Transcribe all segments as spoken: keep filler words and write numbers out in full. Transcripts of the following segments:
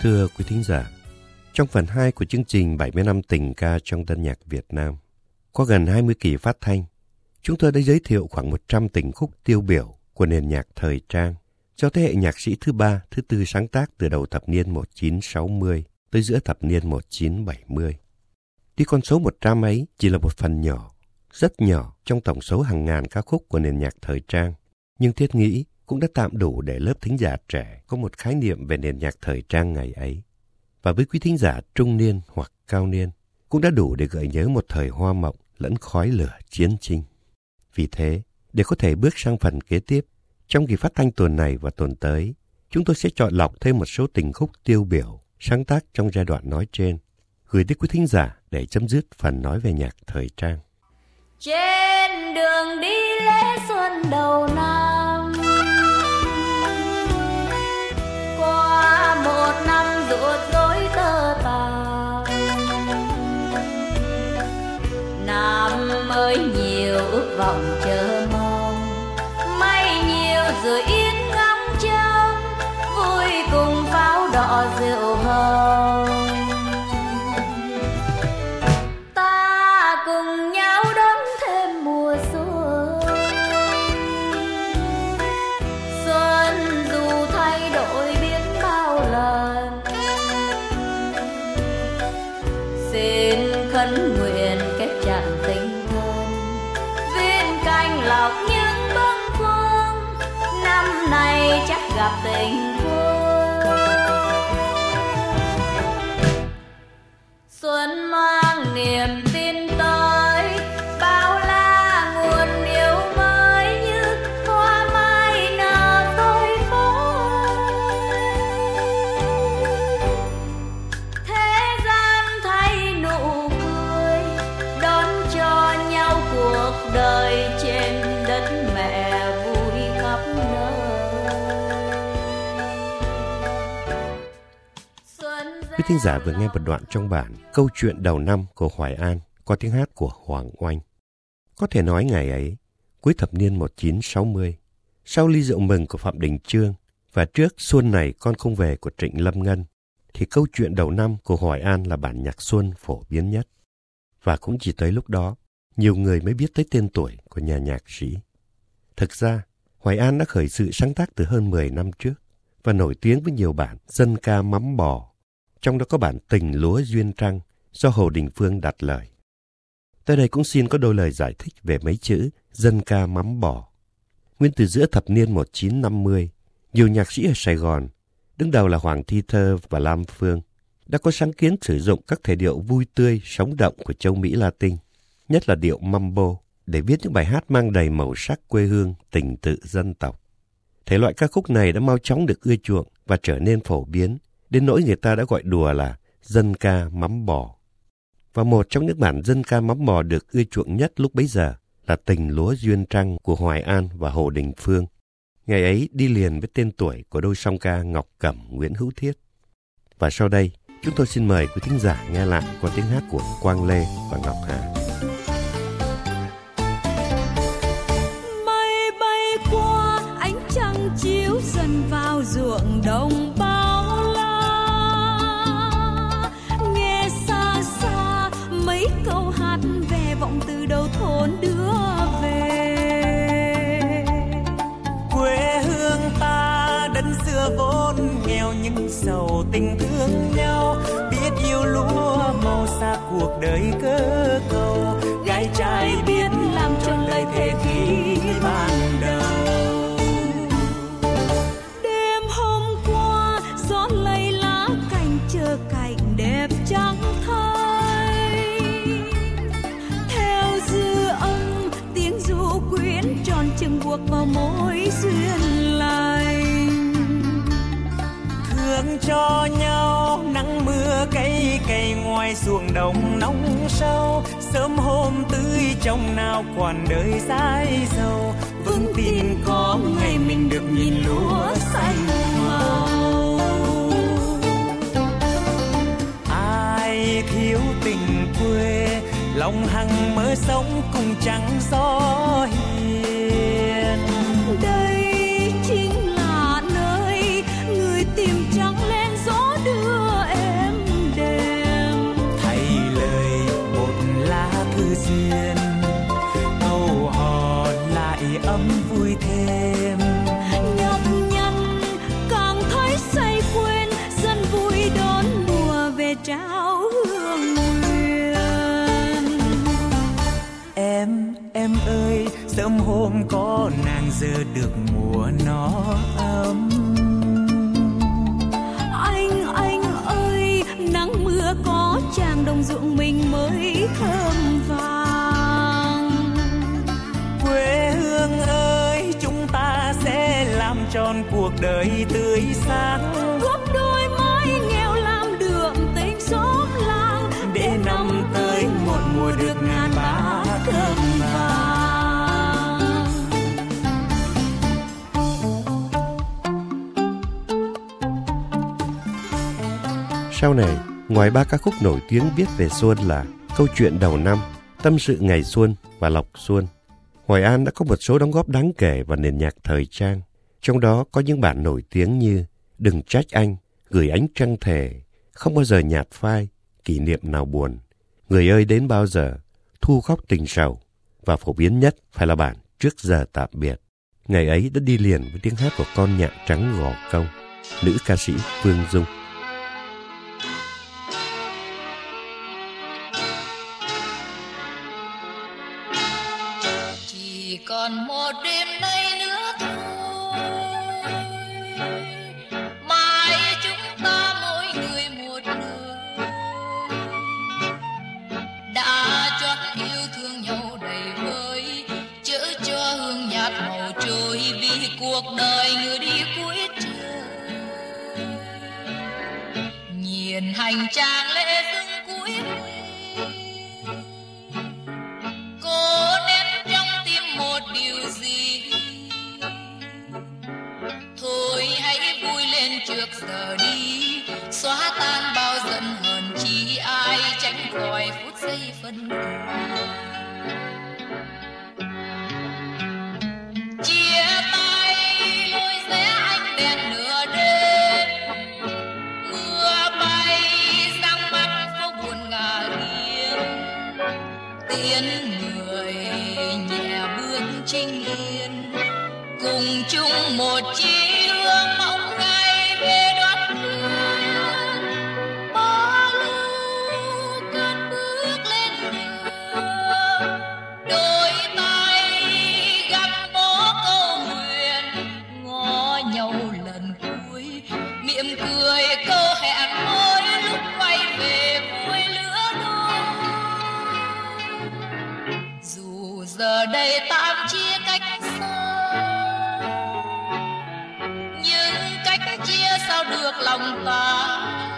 Thưa quý thính giả, trong phần hai của chương trình bảy mươi năm tình ca trong tân nhạc Việt Nam, có gần hai mươi kỳ phát thanh, chúng tôi đã giới thiệu khoảng một trăm tình khúc tiêu biểu của nền nhạc thời trang cho thế hệ nhạc sĩ thứ ba, thứ tư sáng tác từ đầu thập niên một nghìn chín trăm sáu mươi tới giữa thập niên một nghìn chín trăm bảy mươi. Tuy con số một trăm ấy chỉ là một phần nhỏ, rất nhỏ trong tổng số hàng ngàn ca khúc của nền nhạc thời trang, nhưng thiết nghĩ cũng đã tạm đủ để lớp thính giả trẻ có một khái niệm về nền nhạc thời trang ngày ấy. Và với quý thính giả trung niên hoặc cao niên, cũng đã đủ để gợi nhớ một thời hoa mộng lẫn khói lửa chiến tranh. Vì thế, để có thể bước sang phần kế tiếp, trong kỳ phát thanh tuần này và tuần tới, chúng tôi sẽ chọn lọc thêm một số tình khúc tiêu biểu, sáng tác trong giai đoạn nói trên, gửi tới quý thính giả để chấm dứt phần nói về nhạc thời trang. Trên đường đi lễ xuân đầu năm, qua một năm ruột rối tơ tàn, năm mới nhiều ước vọng chờ mong, may nhiều rồi yên ngóng trông, vui cùng pháo đỏ rượu hồng. Ta cùng nhau đón thêm mùa xuân, xuân dù thay đổi biết bao lần, xin khấn nguyện kết chặt tình thân, viên canh lọc những bâng khuâng, năm nay chắc gặp tình quân. Xuân mang niềm tin tới, bao la nguồn yêu mới như hoa mai nở đôi phôi. Thế gian thay nụ cười, đón cho nhau cuộc đời trên đất mẹ vui khắp nơi. Quý thính giả vừa nghe một đoạn trong bản Câu chuyện đầu năm của Hoài An qua tiếng hát của Hoàng Oanh. Có thể nói ngày ấy, cuối thập niên một nghìn chín trăm sáu mươi, sau ly rượu mừng của Phạm Đình Chương và trước Xuân này con không về của Trịnh Lâm Ngân, thì Câu chuyện đầu năm của Hoài An là bản nhạc xuân phổ biến nhất. Và cũng chỉ tới lúc đó, nhiều người mới biết tới tên tuổi của nhà nhạc sĩ. Thực ra, Hoài An đã khởi sự sáng tác từ hơn mười năm trước và nổi tiếng với nhiều bản dân ca mắm bò, trong đó có bản Tình Lúa Duyên Trăng do Hồ Đình Phương đặt lời. Tới đây cũng xin có đôi lời giải thích về mấy chữ dân ca mắm bò. Nguyên từ giữa thập niên một nghìn chín trăm năm mươi, nhiều nhạc sĩ ở Sài Gòn, đứng đầu là Hoàng Thi Thơ và Lam Phương, đã có sáng kiến sử dụng các thể điệu vui tươi, sống động của châu Mỹ Latin, nhất là điệu mambo, để viết những bài hát mang đầy màu sắc quê hương, tình tự dân tộc. Thể loại ca khúc này đã mau chóng được ưa chuộng và trở nên phổ biến, đến nỗi người ta đã gọi đùa là dân ca mắm bò. Và một trong những bản dân ca mắm bò được ưa chuộng nhất lúc bấy giờ là Tình Lúa Duyên Trăng của Hoài An và Hồ Đình Phương. Ngày ấy đi liền với tên tuổi của đôi song ca Ngọc Cẩm, Nguyễn Hữu Thiết. Và sau đây, chúng tôi xin mời quý thính giả nghe lại qua tiếng hát của Quang Lê và Ngọc Hà. Mây bay qua, ánh trăng chiếu dần vào ruộng đồng bao la. Nghe xa xa mấy câu hát về vọng từ đầu thôn đưa về. Quê hương ta đất xưa vốn nghèo nhưng giàu tình thương nhau, biết yêu lúa màu xa cuộc đời cơ cầu, gái trai biết làm tròn lời thề khi ban đầu. Đêm hôm qua gió lay lá cành chờ cảnh đẹp trắng thay, theo dư âm tiếng ru quyến tròn chừng buộc vào mối duyên lành. Thương cho nhau nắng mưa cây cây ngoài ruộng đồng nóng sâu, sớm hôm tươi trong nào quản đời dãi dầu, vững tin có ngày mình được nhìn lúa xanh màu. Ai thiếu tình quê lòng hằng mơ sống cùng trắng gió hiền. Đây chính là nơi người tìm trắng lên gió đưa duyên, câu hò lại ấm vui thêm. Nhọc nhằn càng thấy say quên, dân vui đón mùa về trao hương nguyện. Em, em ơi, sớm hôm có nàng giờ được mùa nó ấm. Anh, anh ơi, nắng mưa có chàng đồng ruộng mình mới thơm vàng. Quê hương ơi, chúng ta sẽ làm tròn cuộc đời tươi sáng. Góp đôi mái nghèo làm đượm tình xóm làng, để năm tới một mùa được ngàn bá thơm vàng. Sau này, ngoài ba ca khúc nổi tiếng viết về xuân là Câu chuyện đầu năm, Tâm sự ngày xuân và Lộc xuân, Hoài An đã có một số đóng góp đáng kể vào nền nhạc thời trang. Trong đó có những bản nổi tiếng như Đừng trách anh, Gửi ánh trăng thề, Không bao giờ nhạt phai, Kỷ niệm nào buồn, Người ơi đến bao giờ, Thu khóc tình sầu, và phổ biến nhất phải là bản Trước giờ tạm biệt. Ngày ấy đã đi liền với tiếng hát của con nhạn trắng Gò Công, nữ ca sĩ Phương Dung. Chỉ còn một đêm nay nữa thôi, mai chúng ta mỗi người một nơi, đã chót yêu thương nhau đầy vơi, chớ cho hương nhạt màu trôi, vì cuộc đời người đi cuối trời. Nhìn hành trang lễ dâng cuối trước giờ đi, xóa tan bao giận hờn, chỉ ai tránh khỏi phút giây phân離. Chia tay lối rẽ ánh đèn nửa đêm, mưa bay sang mắt phố buồn ngả nghiêng, tiễn người nhẹ bước chinh yên, cùng chung một chí hướng mong về đoạt hương, bỏ lưu cất bước lên đường, đôi tay gắn bó câu nguyện, ngó nhau lần cuối, mỉm cười câu hẹn mỗi lúc quay về vui lửa đôi. Dù giờ đây tạm chia cách xa, chia sao được lòng ta,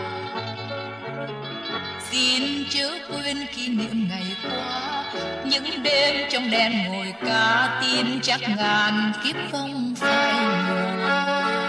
xin chớ quên kỷ niệm ngày qua, những đêm trong đèn ngồi ca, tin chắc ngàn kiếp không phai nhòa.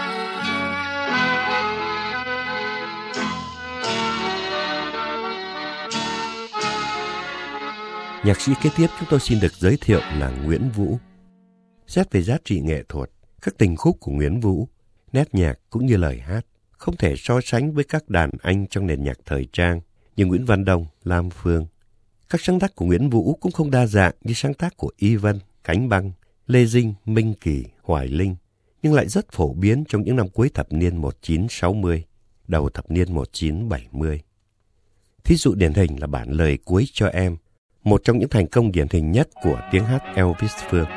Nhạc sĩ kế tiếp chúng tôi xin được giới thiệu là Nguyễn Vũ. Xét về giá trị nghệ thuật, các tình khúc của Nguyễn Vũ, nét nhạc cũng như lời hát không thể so sánh với các đàn anh trong nền nhạc thời trang như Nguyễn Văn Đông, Lam Phương. Các sáng tác của Nguyễn Vũ cũng không đa dạng như sáng tác của Y Vân, Cánh Băng, Lê Dinh, Minh Kỳ, Hoài Linh, nhưng lại rất phổ biến trong những năm cuối thập niên một nghìn chín trăm sáu mươi, đầu thập niên một nghìn chín trăm bảy mươi. Thí dụ điển hình là bản Lời Cuối Cho Em, một trong những thành công điển hình nhất của tiếng hát Elvis Phương.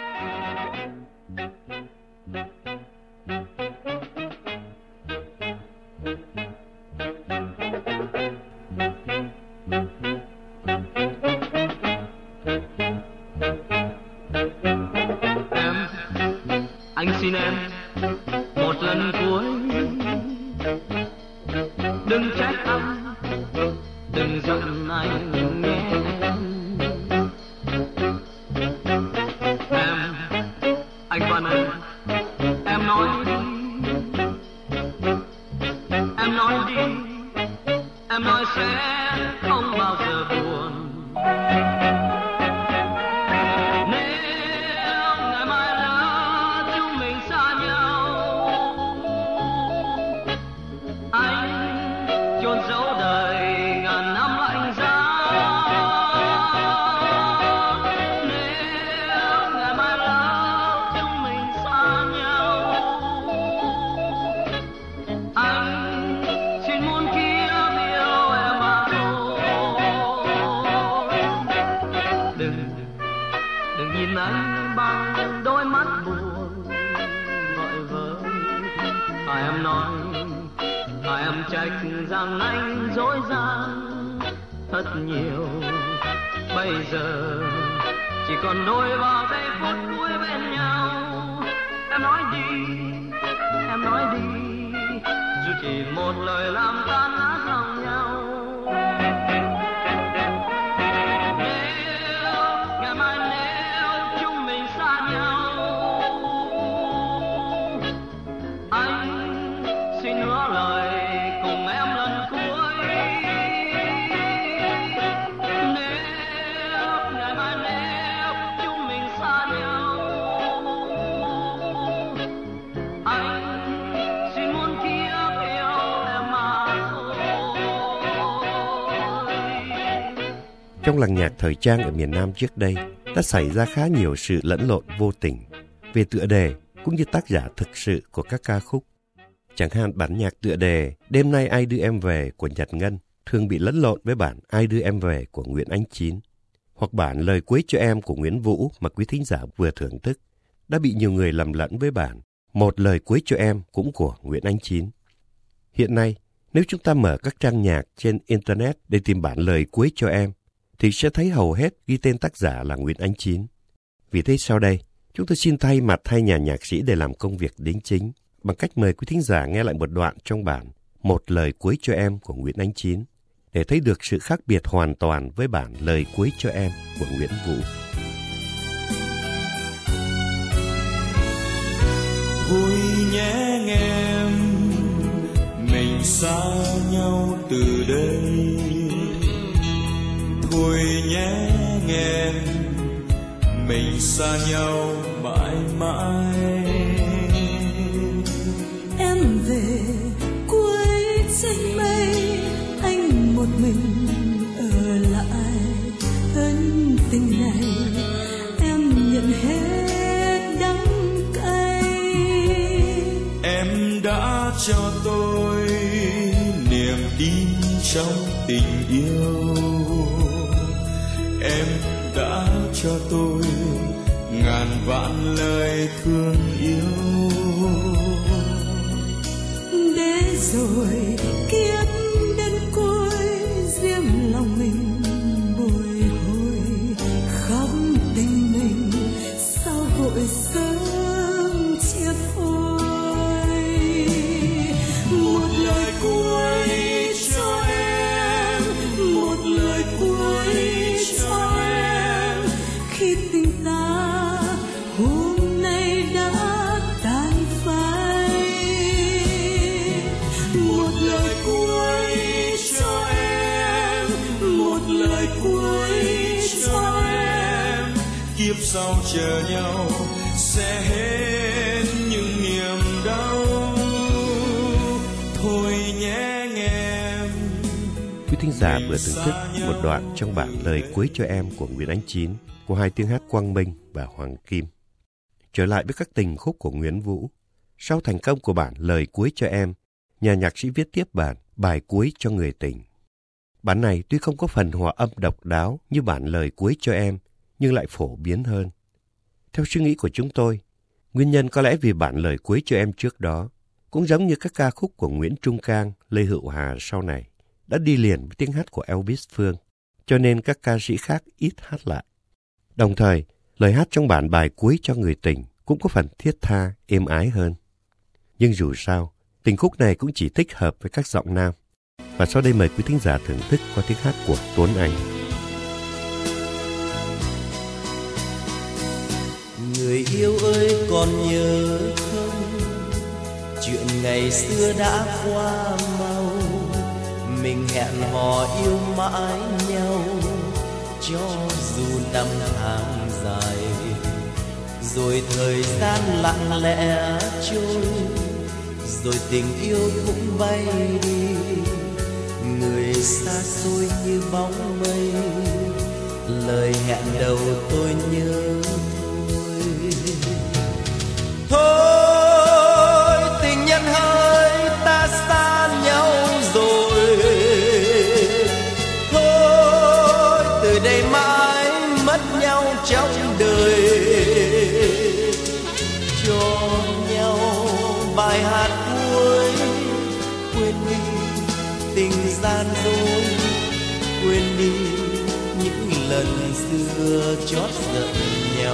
Anh xin em một lần cuối, đừng trách anh, đừng giận anh nghe em. Anh Văn ơi, em nói đi, em nói đi, em nói sẽ không bao giờ buồn. Chôn giấu đời ngàn năm lạnh giá, em nói, à em trách rằng anh dối gian thật nhiều. Bây giờ chỉ còn đôi ba giây phút cuối bên nhau. Em nói đi, em nói đi, dù chỉ một lời làm tan nát lòng nhau. Nếu ngày mai nếu chúng mình xa nhau, anh xin hứa lời cùng em lần cuối. Nếu ngày mai nếu chúng mình xa nhau, anh xin muốn kiếp yêu em mà thôi. Trong làng nhạc thời trang ở miền Nam trước đây đã xảy ra khá nhiều sự lẫn lộn vô tình về tựa đề cũng như tác giả thực sự của các ca khúc. Chẳng hạn bản nhạc tựa đề Đêm nay ai đưa em về của Nhật Ngân thường bị lẫn lộn với bản Ai đưa em về của Nguyễn Ánh Chín, hoặc bản Lời cuối cho em của Nguyễn Vũ mà quý thính giả vừa thưởng thức đã bị nhiều người lầm lẫn với bản Một lời cuối cho em cũng của Nguyễn Ánh Chín. Hiện nay, nếu chúng ta mở các trang nhạc trên Internet để tìm bản Lời cuối cho em, thì sẽ thấy hầu hết ghi tên tác giả là Nguyễn Ánh Chín. Vì thế sau đây, chúng tôi xin thay mặt hai nhà nhạc sĩ để làm công việc đính chính bằng cách mời quý thính giả nghe lại một đoạn trong bản Một lời cuối cho em của Nguyễn Ánh Chín để thấy được sự khác biệt hoàn toàn với bản Lời cuối cho em của Nguyễn Vũ. Vui nhé em, mình xa nhau từ đây. Thôi nhé em, mình xa nhau mãi mãi. Em về cuối trên mây, anh một mình ở lại. Ân tình này em nhận hết đắng cay. Em đã cho tôi niềm tin trong tình yêu. Em đã cho tôi ngàn vạn lời thương yêu. Để rồi kiếp đến cuối, riêng lòng mình bồi hồi. Khóc tình mình sao vội sớm chia phôi. Một lời cuối cho em, một lời cuối cho em. Khi tình ta hôm nay đã tan phai, một lời cuối cho em, một lời cuối cho em. Kiếp sau chờ nhau sẽ hết những niềm đau. Thôi nhé em. Quý thính giả vừa thưởng thức một đoạn trong bản Lời cuối cho em của Nguyễn Ánh Chín của hai tiếng hát Quang Minh và Hoàng Kim. Trở lại với các tình khúc của Nguyễn Vũ, sau thành công của bản Lời cuối cho em, nhà nhạc sĩ viết tiếp bản Bài cuối cho người tình. Bản này tuy không có phần hòa âm độc đáo như bản Lời cuối cho em, nhưng lại phổ biến hơn. Theo suy nghĩ của chúng tôi, nguyên nhân có lẽ vì bản Lời cuối cho em trước đó, cũng giống như các ca khúc của Nguyễn Trung Cang, Lê Hữu Hà sau này, đã đi liền với tiếng hát của Elvis Phương, cho nên các ca sĩ khác ít hát lại. Đồng thời, lời hát trong bản Bài cuối cho người tình cũng có phần thiết tha, êm ái hơn. Nhưng dù sao, tình khúc này cũng chỉ thích hợp với các giọng nam. Và sau đây mời quý thính giả thưởng thức qua tiếng hát của Tuấn Anh. Người yêu ơi còn nhớ không, chuyện ngày xưa đã qua mau. Mình hẹn hò yêu mãi nhau, cho dù năm tháng dài. Rồi thời gian lặng lẽ trôi, rồi tình yêu cũng bay đi. Người xa xôi như bóng mây, lời hẹn đầu tôi nhớ thôi. Thôi tình nhân hỡi, ta xa nhau rồi. Thôi từ đây mãi mất nhau trong đời. Cho nhau bài hát cuối quên đi những lần xưa chót giận nhau.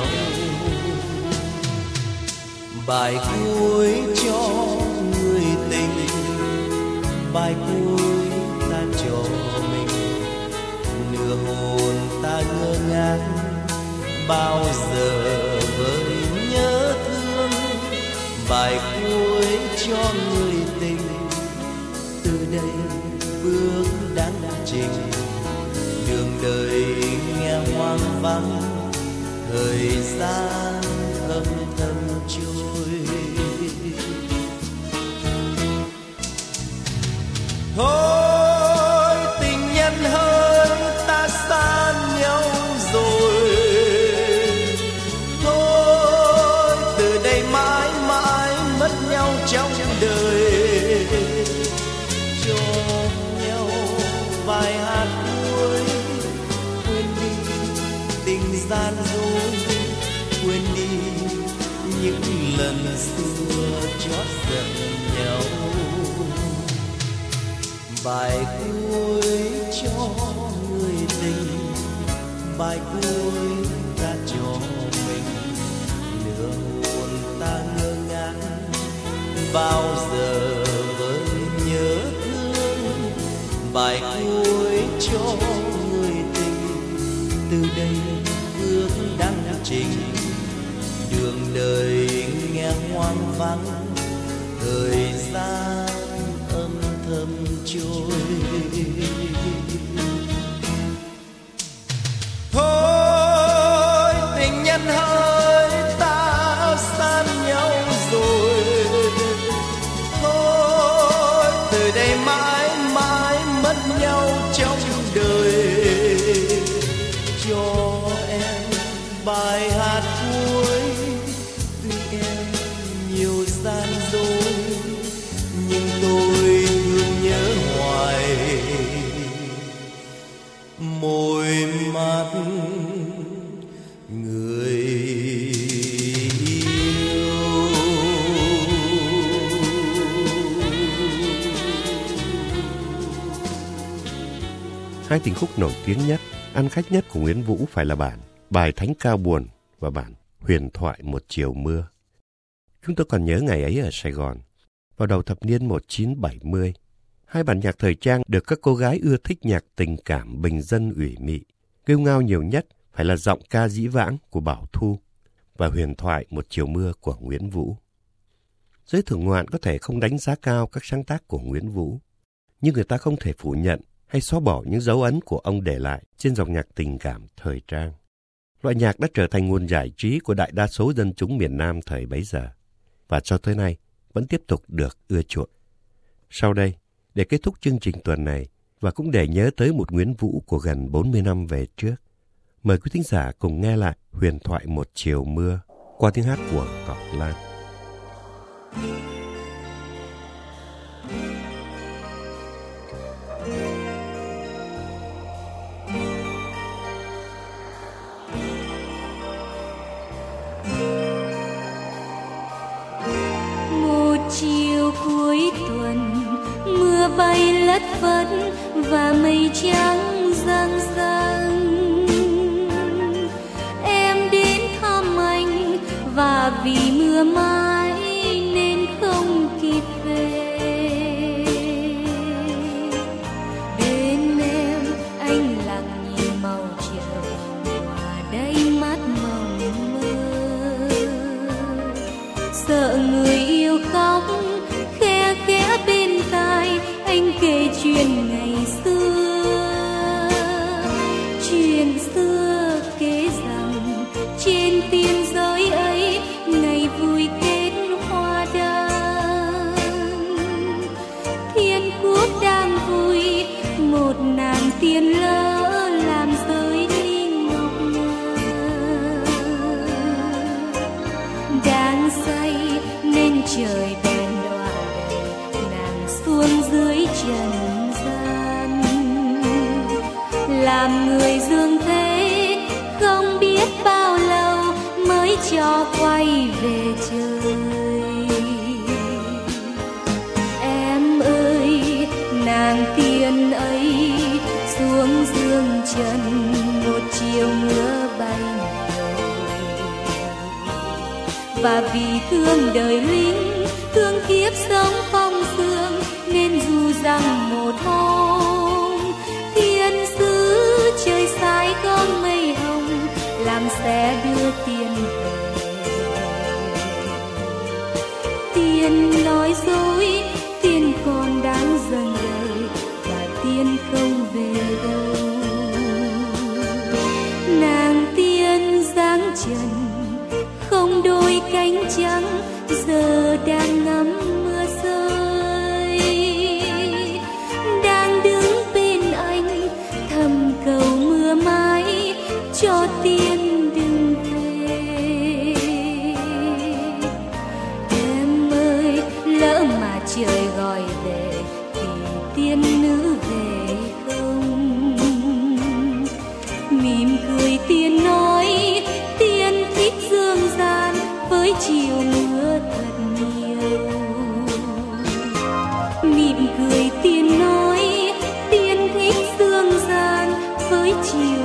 Bài cuối cho người tình, bài cuối ta cho mình, nửa hồn ta ngơ ngác bao giờ với nhớ thương. Bài cuối cho người tình, từ đây bước đáng trình, đường đời nghe hoang vắng, thời gian âm thầm trôi. Thôi tình nhân hỡi ta xa nhau rồi, thôi từ đây mãi mãi mất nhau trong đời. Cho nhau vài hạt cuối, quên đi tình gian dối, quên đi những lần xưa chót giận nhau. Bài cuối cho người tình, bài cuối ta cho mình, nửa hồn ta ngơ ngác bao giờ với nhớ thương. Bài cuối cho người tình, từ đây bước đăng trình, đường đời nghe hoang vắng, thời gian âm thầm trôi. Thôi tình nhân hỡi ta xa nhau rồi, thôi từ đây mãi mãi mất nhau trong đời. Cho em bài hát cuối, tuy em nhiều gian dối, nhưng tôi thương nhớ hoài môi mắt người yêu. Hai tình khúc nổi tiếng nhất, ăn khách nhất của Nguyễn Vũ phải là bản Bài Thánh Ca Buồn và bản Huyền Thoại Một Chiều Mưa. Chúng tôi còn nhớ ngày ấy ở Sài Gòn, vào đầu thập niên một nghìn chín trăm bảy mươi, hai bản nhạc thời trang được các cô gái ưa thích nhạc tình cảm bình dân ủy mị. Kêu ngao nhiều nhất phải là giọng ca dĩ vãng của Bảo Thu và Huyền Thoại Một Chiều Mưa của Nguyễn Vũ. Giới thưởng ngoạn có thể không đánh giá cao các sáng tác của Nguyễn Vũ, nhưng người ta không thể phủ nhận hay xóa bỏ những dấu ấn của ông để lại trên dòng nhạc tình cảm thời trang. Loại nhạc đã trở thành nguồn giải trí của đại đa số dân chúng miền Nam thời bấy giờ, và cho tới nay vẫn tiếp tục được ưa chuộng. Sau đây, để kết thúc chương trình tuần này và cũng để nhớ tới một Nguyễn Vũ của gần bốn mươi năm về trước, mời quý thính giả cùng nghe lại Huyền Thoại Một Chiều Mưa qua tiếng hát của Ngọc Lan. Chiều cuối tuần mưa bay lất phất và mây trắng giăng giăng, em đến thăm anh và vì mưa mãi nên không kịp về. Bên em anh lặng nhìn màu trời hòa đầy mắt mộng mơ, sợ người yêu khóc khe khẽ bên tai anh kể chuyện ngày xưa. Chuyện xưa kể rằng trên tiên giới ấy ngày vui kết hoa đăng, thiên quốc đang vui một nàng tiên lỡ làm rơi đi ngọc ngà. Đang say nên trời đèn đọa đầy nàng xuống dưới trần gian, làm người dương thế không biết bao lâu mới cho quay về trời. Em ơi nàng tiên ấy xuống phương trần một chiều mưa bay và vì thương đời lính, thương kiếp sống phong sương nên dù rằng một hôm thiên sứ trời sai con mây hồng làm sẽ đưa tiền về. Tiền nói dối, tiền còn đang dần đời và tiền không về đâu. Nàng tiên dáng trần không đôi cánh trắng giờ đang ngắm mưa rơi, đang đứng bên anh thầm cầu mưa mãi cho tiên đừng về. Em ơi lỡ mà trời gọi về thì tiên nữ về không? Mỉm cười tiên nói tiên thích dương gian với chiều mưa thật nhiều. Mỉm cười tiên nói tiên thích dương gian với chiều